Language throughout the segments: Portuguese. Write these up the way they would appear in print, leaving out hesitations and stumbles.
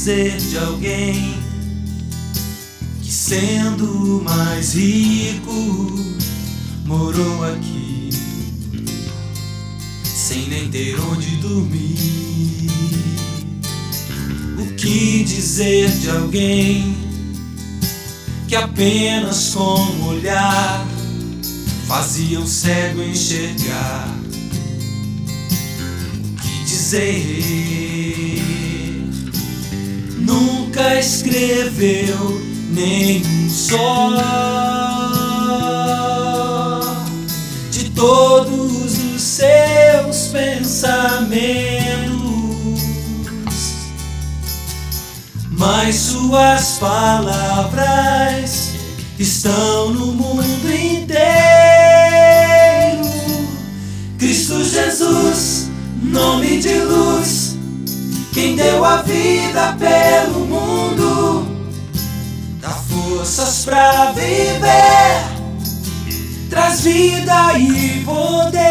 dizer de alguém que, sendo mais rico, morou aqui sem nem ter onde dormir? O que dizer de alguém que apenas com um olhar fazia o cego enxergar? O que dizer? Nunca escreveu nenhum só de todos os seus pensamentos, mas suas palavras estão no mundo inteiro. Cristo Jesus, nome de luz, quem deu a vida pelo mundo, dá forças pra viver, traz vida e poder.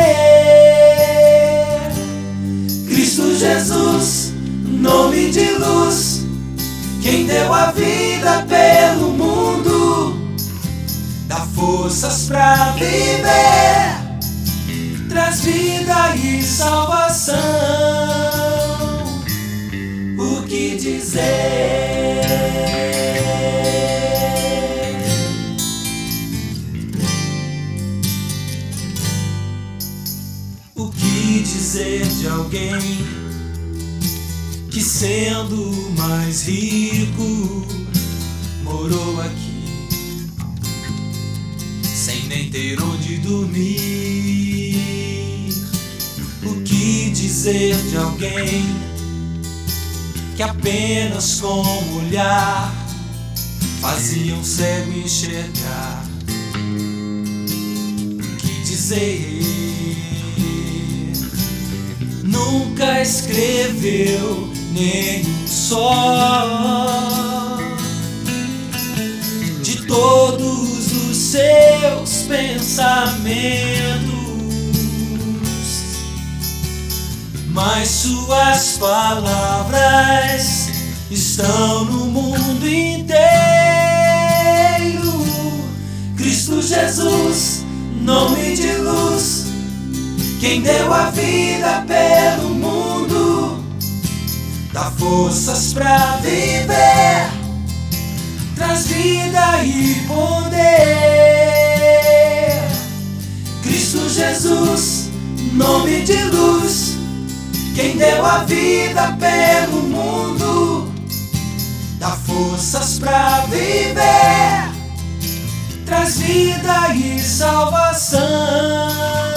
Cristo Jesus, nome de luz, quem deu a vida pelo mundo, dá forças pra viver, traz vida e salvação. O que dizer? O que dizer de alguém que, sendo mais rico, morou aqui sem nem ter onde dormir? O que dizer de alguém que apenas com um olhar fazia um cego enxergar? O que dizer? Nunca escreveu nenhum só de todos os seus pensamentos, mas suas palavras estão no mundo inteiro. Cristo Jesus, nome de luz, quem deu a vida pelo mundo, dá forças pra viver, traz vida e poder. Cristo Jesus, nome de luz, quem deu a vida pelo mundo, dá forças pra viver, traz vida e salvação.